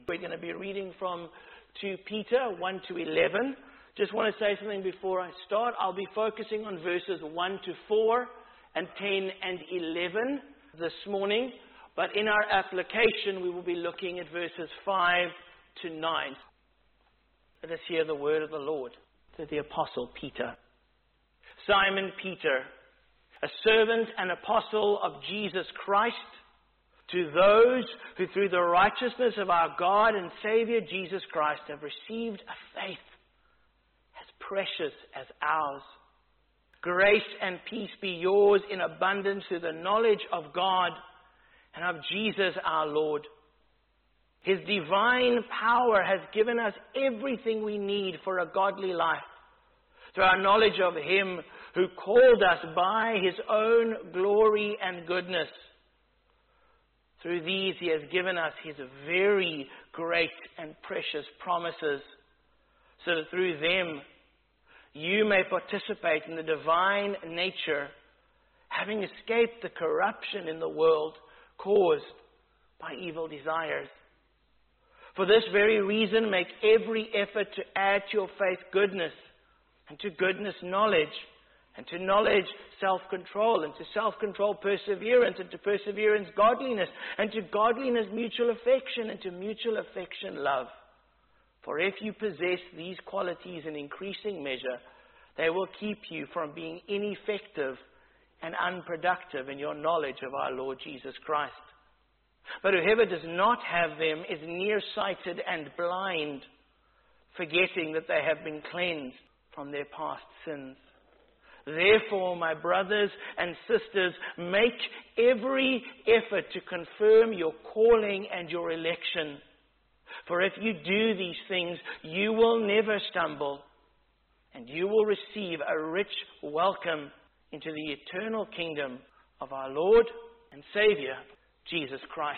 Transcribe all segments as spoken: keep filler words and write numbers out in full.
We're going to be reading from Second Peter one to eleven. Just want to say something before I start. I'll be focusing on verses one to four and ten and eleven this morning. But in our application, we will be looking at verses five to nine. Let us hear the word of the Lord to the Apostle Peter. Simon Peter, a servant and apostle of Jesus Christ, to those who through the righteousness of our God and Savior Jesus Christ have received a faith as precious as ours. Grace and peace be yours in abundance through the knowledge of God and of Jesus our Lord. His divine power has given us everything we need for a godly life through our knowledge of Him who called us by His own glory and goodness. Through these He has given us His very great and precious promises, so that through them you may participate in the divine nature, having escaped the corruption in the world caused by evil desires. For this very reason, make every effort to add to your faith goodness, and to goodness knowledge, and to knowledge self-control, and to self-control perseverance, and to perseverance godliness, and to godliness mutual affection, and to mutual affection love. For if you possess these qualities in increasing measure, they will keep you from being ineffective and unproductive in your knowledge of our Lord Jesus Christ. But whoever does not have them is nearsighted and blind, forgetting that they have been cleansed from their past sins. Therefore, my brothers and sisters, make every effort to confirm your calling and your election. For if you do these things, you will never stumble, and you will receive a rich welcome into the eternal kingdom of our Lord and Savior, Jesus Christ.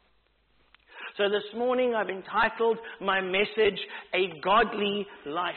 So this morning I've entitled my message, A Godly Life.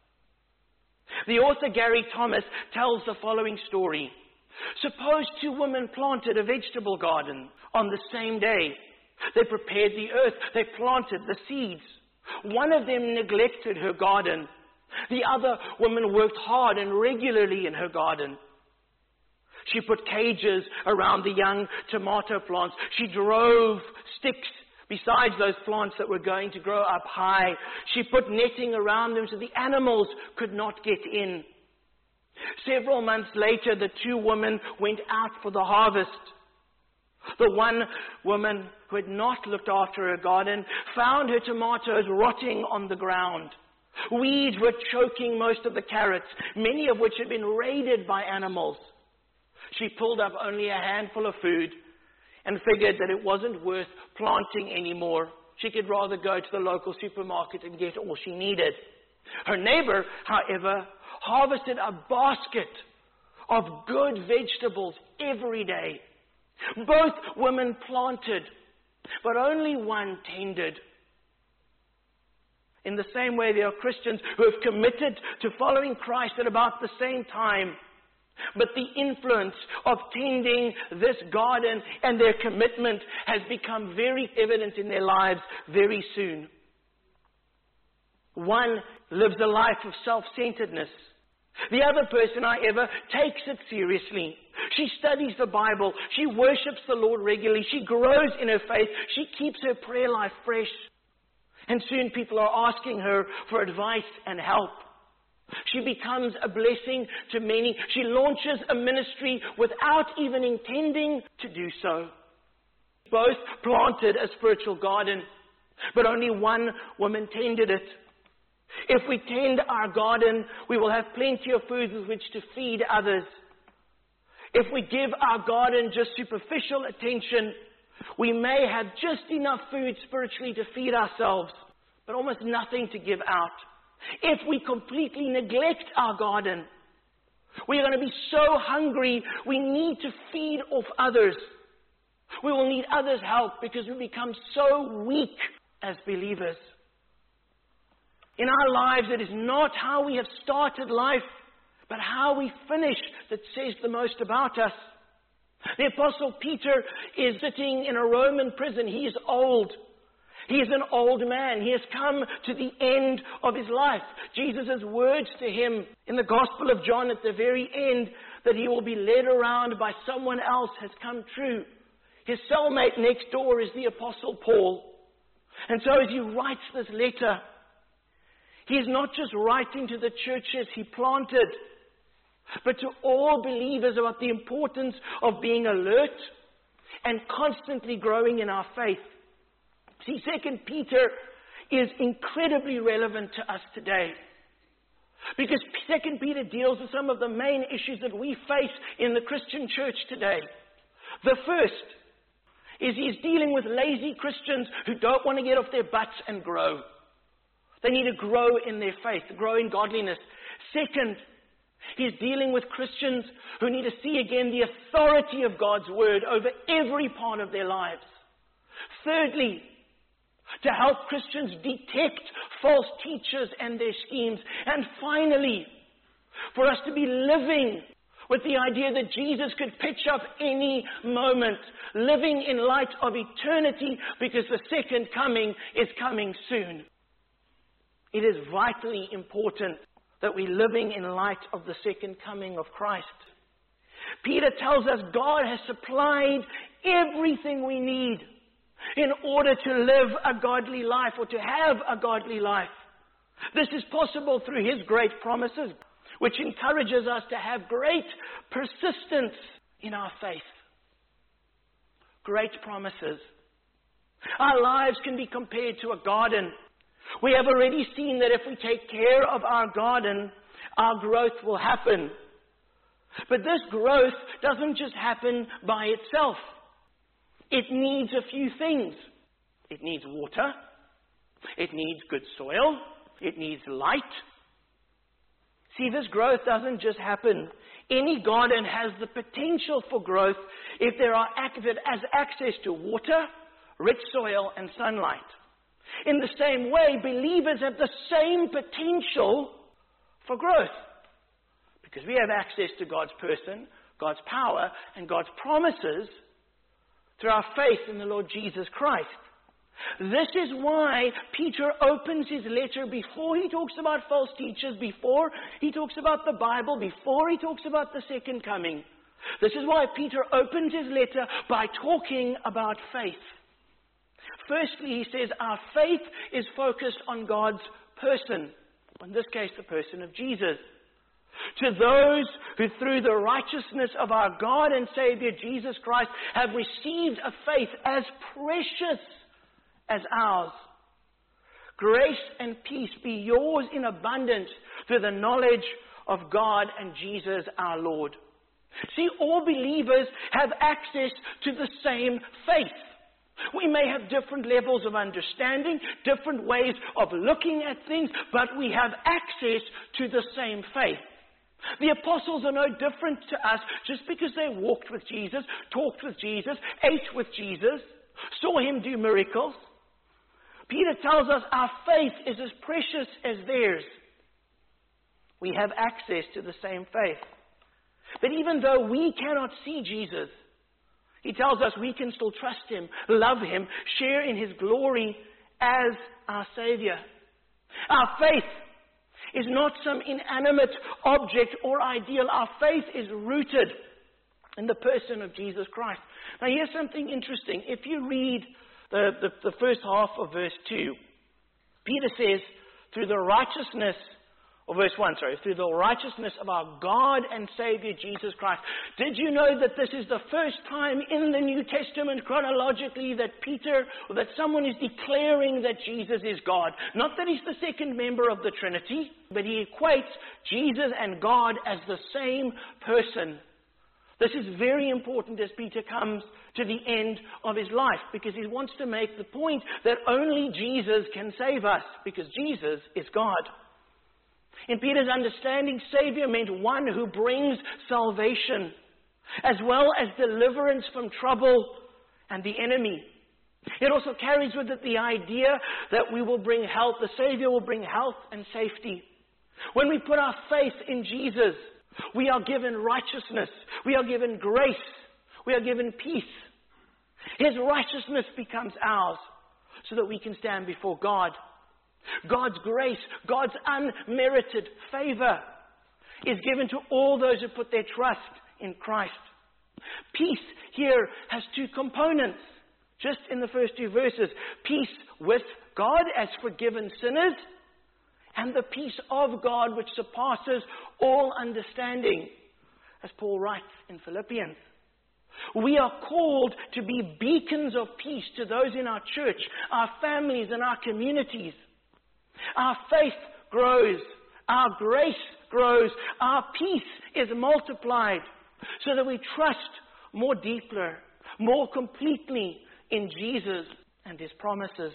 The author Gary Thomas tells the following story. Suppose two women planted a vegetable garden on the same day. They prepared the earth. They planted the seeds. One of them neglected her garden. The other woman worked hard and regularly in her garden. She put cages around the young tomato plants. She drove sticks besides those plants that were going to grow up high. She put netting around them so the animals could not get in. Several months later, the two women went out for the harvest. The one woman who had not looked after her garden found her tomatoes rotting on the ground. Weeds were choking most of the carrots, many of which had been raided by animals. She pulled up only a handful of food and figured that it wasn't worth planting anymore. She could rather go to the local supermarket and get all she needed. Her neighbor, however, harvested a basket of good vegetables every day. Both women planted, but only one tended. In the same way, there are Christians who have committed to following Christ at about the same time. But the influence of tending this garden and their commitment has become very evident in their lives very soon. One lives a life of self-centeredness. The other person, however, takes it seriously. She studies the Bible. She worships the Lord regularly. She grows in her faith. She keeps her prayer life fresh. And soon people are asking her for advice and help. She becomes a blessing to many. She launches a ministry without even intending to do so. Both planted a spiritual garden, but only one woman tended it. If we tend our garden, we will have plenty of food with which to feed others. If we give our garden just superficial attention, we may have just enough food spiritually to feed ourselves, but almost nothing to give out. If we completely neglect our garden, we are going to be so hungry, we need to feed off others. We will need others' help because we become so weak as believers. In our lives, it is not how we have started life, but how we finish that says the most about us. The Apostle Peter is sitting in a Roman prison. He is old. He is an old man. He has come to the end of his life. Jesus' words to him in the Gospel of John at the very end, that he will be led around by someone else, has come true. His cellmate next door is the Apostle Paul. And so as he writes this letter, he is not just writing to the churches he planted, but to all believers about the importance of being alert and constantly growing in our faith. See, Second Peter is incredibly relevant to us today, because Second Peter deals with some of the main issues that we face in the Christian church today. The first is he's dealing with lazy Christians who don't want to get off their butts and grow. They need to grow in their faith, grow in godliness. Second, he's dealing with Christians who need to see again the authority of God's word over every part of their lives. Thirdly, to help Christians detect false teachers and their schemes. And finally, for us to be living with the idea that Jesus could pitch up any moment, living in light of eternity, because the second coming is coming soon. It is vitally important that we're living in light of the second coming of Christ. Peter tells us God has supplied everything we need in order to live a godly life, or to have a godly life. This is possible through His great promises, which encourages us to have great persistence in our faith. Great promises. Our lives can be compared to a garden. We have already seen that if we take care of our garden, our growth will happen. But this growth doesn't just happen by itself. It needs a few things. It needs water. It needs good soil. It needs light. See, this growth doesn't just happen. Any garden has the potential for growth if there are if it has access to water, rich soil, and sunlight. In the same way, believers have the same potential for growth, because we have access to God's person, God's power, and God's promises through our faith in the Lord Jesus Christ. This is why Peter opens his letter before he talks about false teachers, before he talks about the Bible, before he talks about the second coming. This is why Peter opens his letter by talking about faith. Firstly, he says our faith is focused on God's person. In this case, the person of Jesus. To those who through the righteousness of our God and Savior Jesus Christ have received a faith as precious as ours. Grace and peace be yours in abundance through the knowledge of God and Jesus our Lord. See, all believers have access to the same faith. We may have different levels of understanding, different ways of looking at things, but we have access to the same faith. The apostles are no different to us just because they walked with Jesus, talked with Jesus, ate with Jesus, saw Him do miracles. Peter tells us our faith is as precious as theirs. We have access to the same faith. But even though we cannot see Jesus, He tells us we can still trust Him, love Him, share in His glory as our Savior. Our faith is not some inanimate object or ideal. Our faith is rooted in the person of Jesus Christ. Now here's something interesting. If you read the, the, the first half of verse two, Peter says, through the righteousness Or verse one, sorry, through the righteousness of our God and Savior Jesus Christ. Did you know that this is the first time in the New Testament chronologically that Peter, or that someone is declaring that Jesus is God? Not that He's the second member of the Trinity, but he equates Jesus and God as the same person. This is very important as Peter comes to the end of his life, because he wants to make the point that only Jesus can save us, because Jesus is God. In Peter's understanding, Savior meant one who brings salvation, as well as deliverance from trouble and the enemy. It also carries with it the idea that we will bring health, the Savior will bring health and safety. When we put our faith in Jesus, we are given righteousness, we are given grace, we are given peace. His righteousness becomes ours. so that we can stand before God. God's grace, God's unmerited favor is given to all those who put their trust in Christ. Peace here has two components, just in the first two verses. Peace with God as forgiven sinners, and the peace of God which surpasses all understanding, as Paul writes in Philippians. We are called to be beacons of peace to those in our church, our families, and our communities. Our faith grows, our grace grows, our peace is multiplied, so that we trust more deeply, more completely in Jesus and His promises.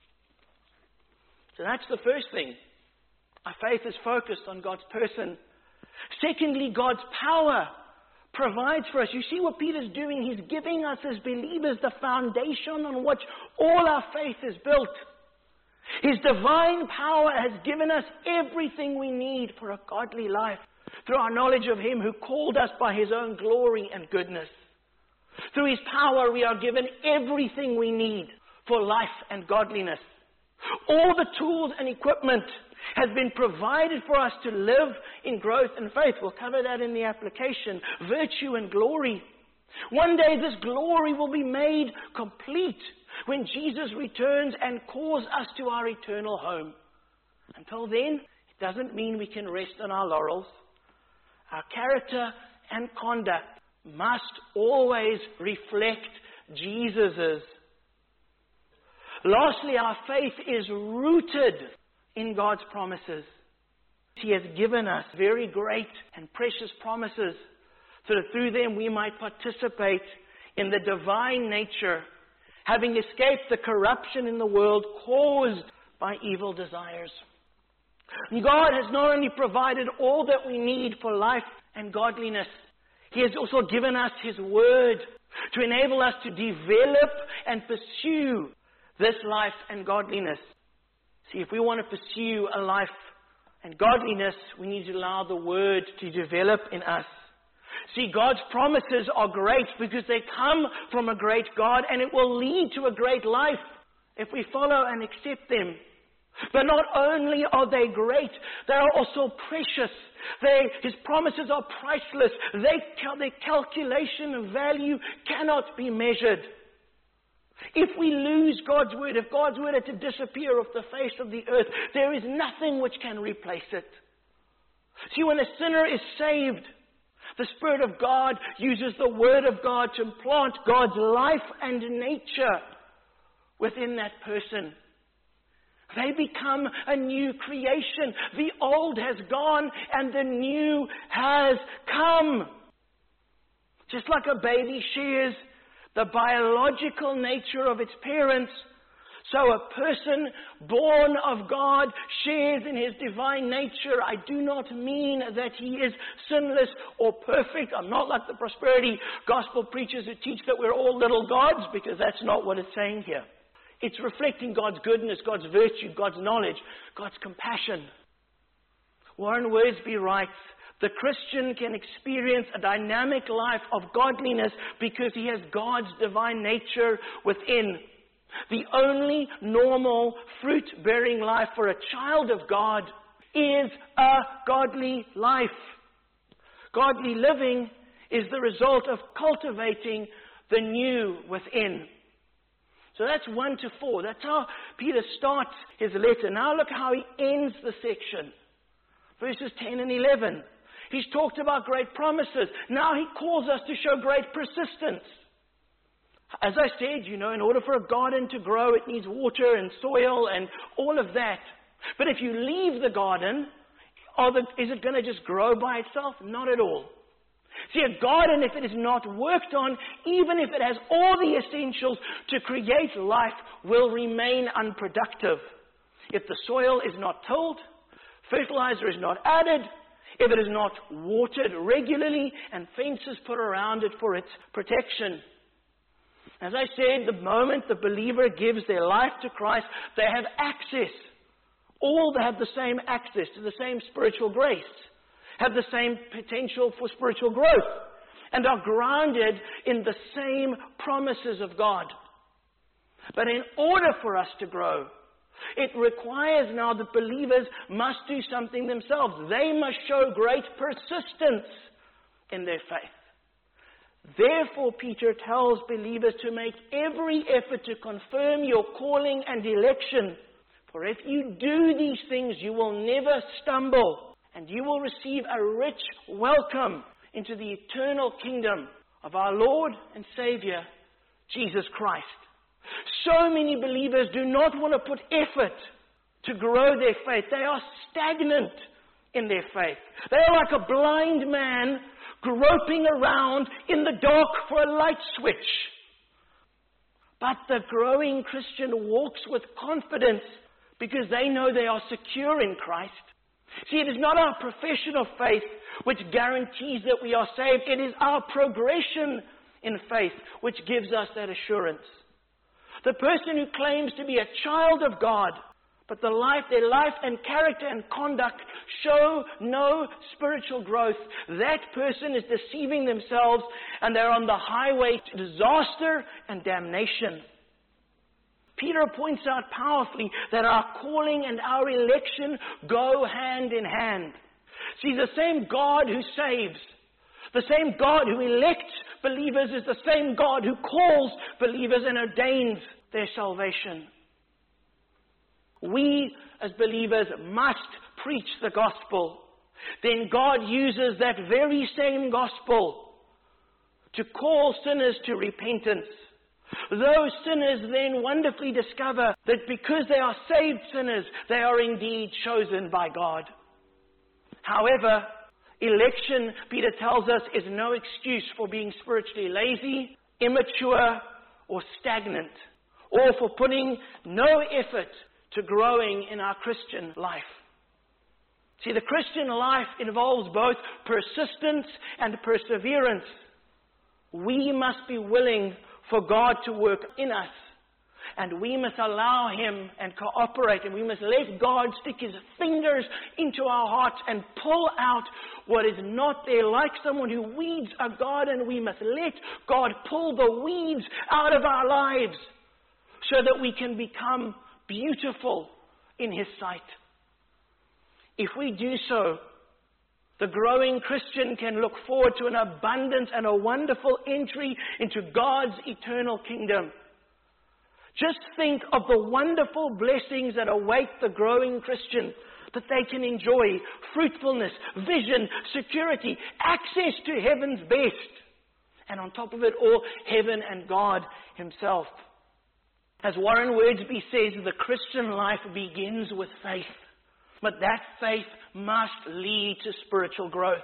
So that's the first thing. Our faith is focused on God's person. Secondly, God's power provides for us. You see what Peter's doing? He's giving us as believers the foundation on which all our faith is built. His divine power has given us everything we need for a godly life through our knowledge of Him who called us by His own glory and goodness. Through His power, we are given everything we need for life and godliness. All the tools and equipment has been provided for us to live in growth and faith. We'll cover that in the application. Virtue and glory. One day this glory will be made complete when Jesus returns and calls us to our eternal home. Until then, it doesn't mean we can rest on our laurels. Our character and conduct must always reflect Jesus's. Lastly, our faith is rooted in God's promises. He has given us very great and precious promises so that through them we might participate in the divine nature, having escaped the corruption in the world caused by evil desires. And God has not only provided all that we need for life and godliness, He has also given us His Word to enable us to develop and pursue this life and godliness. See, if we want to pursue a life and godliness, we need to allow the Word to develop in us. See, God's promises are great because they come from a great God, and it will lead to a great life if we follow and accept them. But not only are they great, they are also precious. They, His promises are priceless. They, their calculation of value cannot be measured. If we lose God's Word, if God's Word had to disappear off the face of the earth, there is nothing which can replace it. See, when a sinner is saved, the Spirit of God uses the Word of God to plant God's life and nature within that person. They become a new creation. The old has gone and the new has come. Just like a baby shares the biological nature of its parents, so a person born of God shares in His divine nature. I do not mean that he is sinless or perfect. I'm not like the prosperity gospel preachers who teach that we're all little gods, because that's not what it's saying here. It's reflecting God's goodness, God's virtue, God's knowledge, God's compassion. Warren Wiersbe writes, the Christian can experience a dynamic life of godliness because he has God's divine nature within. The only normal fruit-bearing life for a child of God is a godly life. Godly living is the result of cultivating the new within. So that's one to four. That's how Peter starts his letter. Now look how he ends the section. Verses ten and eleven. He's talked about great promises. Now he calls us to show great persistence. As I said, you know, in order for a garden to grow, it needs water and soil and all of that. But if you leave the garden, are the, is it going to just grow by itself? Not at all. See, a garden, if it is not worked on, even if it has all the essentials to create life, will remain unproductive. If the soil is not tilled, fertilizer is not added, if it is not watered regularly, and fences put around it for its protection. As I said, the moment the believer gives their life to Christ, they have access. All have the same access to the same spiritual grace, have the same potential for spiritual growth, and are grounded in the same promises of God. But in order for us to grow, it requires now that believers must do something themselves. They must show great persistence in their faith. Therefore, Peter tells believers to make every effort to confirm your calling and election. For if you do these things, you will never stumble, and you will receive a rich welcome into the eternal kingdom of our Lord and Savior, Jesus Christ. So many believers do not want to put effort to grow their faith. They are stagnant in their faith. They are like a blind man groping around in the dark for a light switch. But the growing Christian walks with confidence because they know they are secure in Christ. See, it is not our profession of faith which guarantees that we are saved. It is our progression in faith which gives us that assurance. The person who claims to be a child of God, but the life, their life and character and conduct show no spiritual growth, that person is deceiving themselves, and they're on the highway to disaster and damnation. Peter points out powerfully that our calling and our election go hand in hand. See, the same God who saves, the same God who elects believers is the same God who calls believers and ordains their salvation. We, as believers, must preach the gospel. Then God uses that very same gospel to call sinners to repentance. Those sinners then wonderfully discover that because they are saved sinners, they are indeed chosen by God. However, election, Peter tells us, is no excuse for being spiritually lazy, immature, or stagnant, or for putting no effort to growing in our Christian life. See, the Christian life involves both persistence and perseverance. We must be willing for God to work in us, and we must allow Him and cooperate, and we must let God stick His fingers into our hearts and pull out what is not there, like someone who weeds a garden. We must let God pull the weeds out of our lives so that we can become beautiful in His sight. If we do so, the growing Christian can look forward to an abundant and a wonderful entry into God's eternal kingdom. Just think of the wonderful blessings that await the growing Christian, that they can enjoy: fruitfulness, vision, security, access to heaven's best, and on top of it all, heaven and God Himself. As Warren Wiersbe says, the Christian life begins with faith. But that faith must lead to spiritual growth.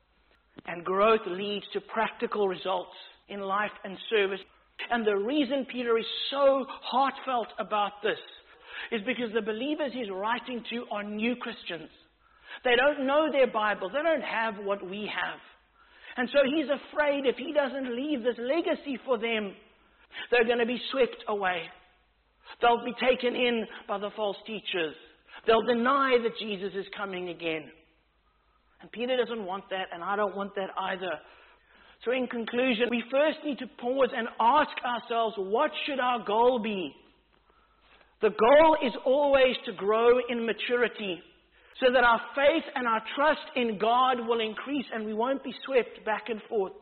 And growth leads to practical results in life and service. And the reason Peter is so heartfelt about this is because the believers he's writing to are new Christians. They don't know their Bible. They don't have what we have. And so he's afraid if he doesn't leave this legacy for them, they're going to be swept away. They'll be taken in by the false teachers. They'll deny that Jesus is coming again. And Peter doesn't want that, and I don't want that either. So in conclusion, we first need to pause and ask ourselves, what should our goal be? The goal is always to grow in maturity, so that our faith and our trust in God will increase and we won't be swept back and forth.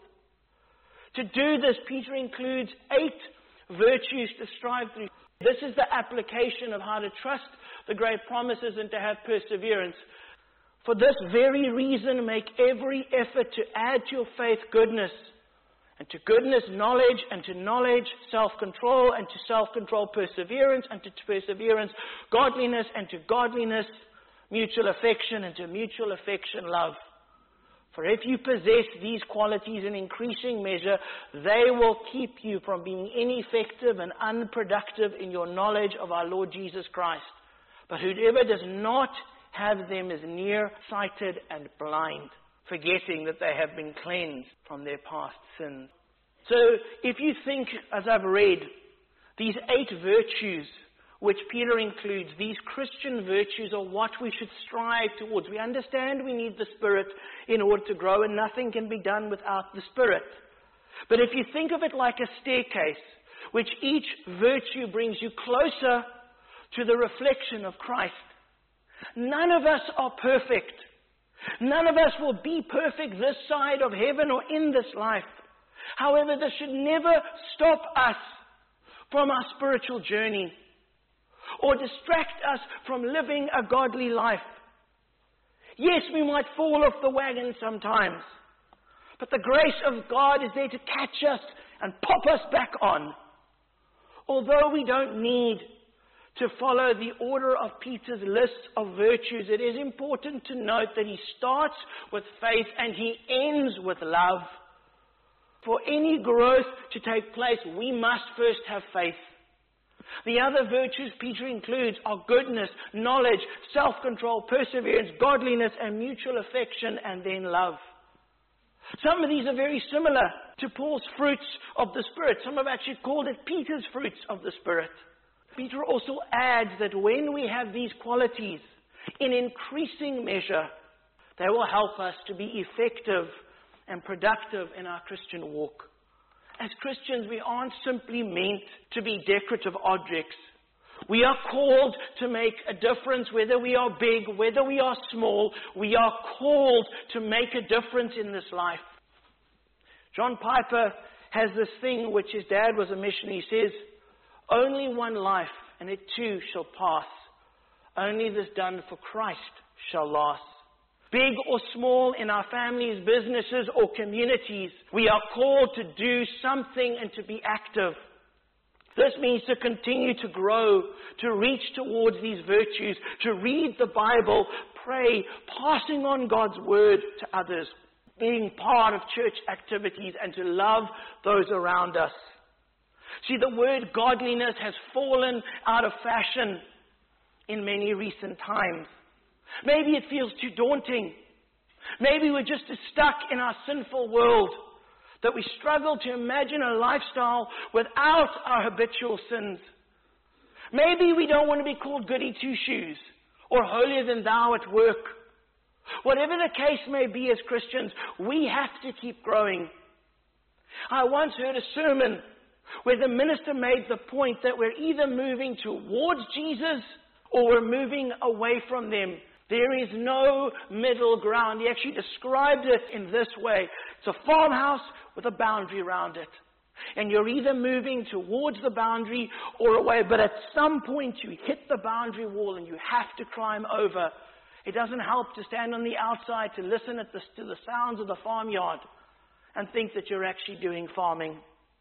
To do this, Peter includes eight virtues to strive through. This is the application of how to trust the great promises and to have perseverance. For this very reason, make every effort to add to your faith goodness, and to goodness knowledge, and to knowledge self-control, and to self-control perseverance, and to perseverance godliness, and to godliness mutual affection, and to mutual affection love. For if you possess these qualities in increasing measure, they will keep you from being ineffective and unproductive in your knowledge of our Lord Jesus Christ. But whoever does not have them is nearsighted and blind, forgetting that they have been cleansed from their past sins. So if you think, as I've read, these eight virtues which Peter includes, these Christian virtues are what we should strive towards. We understand we need the Spirit in order to grow, and nothing can be done without the Spirit. But if you think of it like a staircase, which each virtue brings you closer to the reflection of Christ. None of us are perfect. None of us will be perfect this side of heaven or in this life. However, this should never stop us from our spiritual journey or distract us from living a godly life. Yes, we might fall off the wagon sometimes, but the grace of God is there to catch us and pop us back on. Although we don't need to follow the order of Peter's list of virtues, it is important to note that he starts with faith and he ends with love. For any growth to take place, we must first have faith. The other virtues Peter includes are goodness, knowledge, self-control, perseverance, godliness, and mutual affection, and then love. Some of these are very similar to Paul's fruits of the Spirit. Some have actually called it Peter's fruits of the Spirit. Peter also adds that when we have these qualities in increasing measure, they will help us to be effective and productive in our Christian walk. As Christians, we aren't simply meant to be decorative objects. We are called to make a difference, whether we are big, whether we are small. We are called to make a difference in this life. John Piper has this thing, which his dad was a missionary. He says, only one life, and it too shall pass. Only this done for Christ shall last. Big or small, in our families, businesses, or communities, we are called to do something and to be active. This means to continue to grow, to reach towards these virtues, to read the Bible, pray, passing on God's word to others, being part of church activities, and to love those around us. See, the word godliness has fallen out of fashion in many recent times. Maybe it feels too daunting. Maybe we're just as stuck in our sinful world that we struggle to imagine a lifestyle without our habitual sins. Maybe we don't want to be called goody two-shoes or holier than thou at work. Whatever the case may be as Christians, we have to keep growing. I once heard a sermon where the minister made the point that we're either moving towards Jesus or we're moving away from them. There is no middle ground. He actually described it in this way. It's a farmhouse with a boundary around it. And you're either moving towards the boundary or away. But at some point you hit the boundary wall and you have to climb over. It doesn't help to stand on the outside to listen at the, to the sounds of the farmyard and think that you're actually doing farming.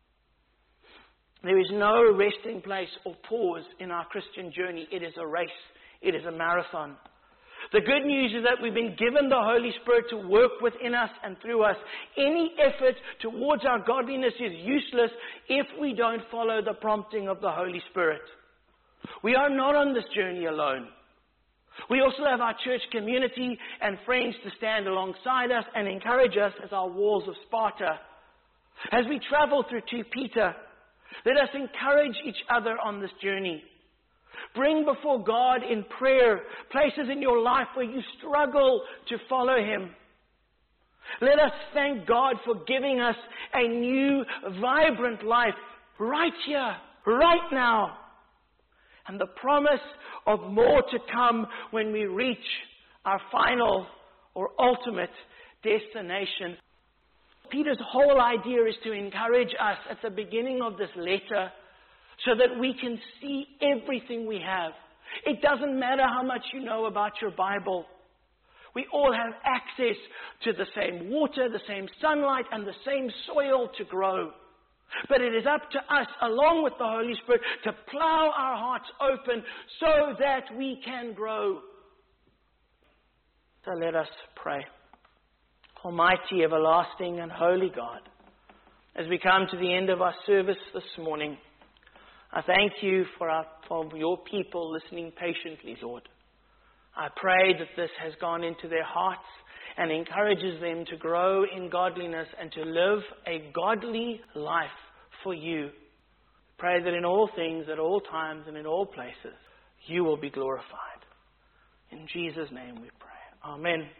There is no resting place or pause in our Christian journey. It is a race. It is a marathon. The good news is that we've been given the Holy Spirit to work within us and through us. Any effort towards our godliness is useless if we don't follow the prompting of the Holy Spirit. We are not on this journey alone. We also have our church community and friends to stand alongside us and encourage us as our walls of Sparta. As we travel through Second Peter, let us encourage each other on this journey. Bring before God in prayer places in your life where you struggle to follow Him. Let us thank God for giving us a new, vibrant life right here, right now. And the promise of more to come when we reach our final or ultimate destination. Peter's whole idea is to encourage us at the beginning of this letter so that we can see everything we have. It doesn't matter how much you know about your Bible. We all have access to the same water, the same sunlight, and the same soil to grow. But it is up to us, along with the Holy Spirit, to plow our hearts open so that we can grow. So let us pray. Almighty, everlasting, and holy God, as we come to the end of our service this morning, I thank you for, our, for your people listening patiently, Lord. I pray that this has gone into their hearts and encourages them to grow in godliness and to live a godly life for you. Pray that in all things, at all times, and in all places, you will be glorified. In Jesus' name we pray. Amen.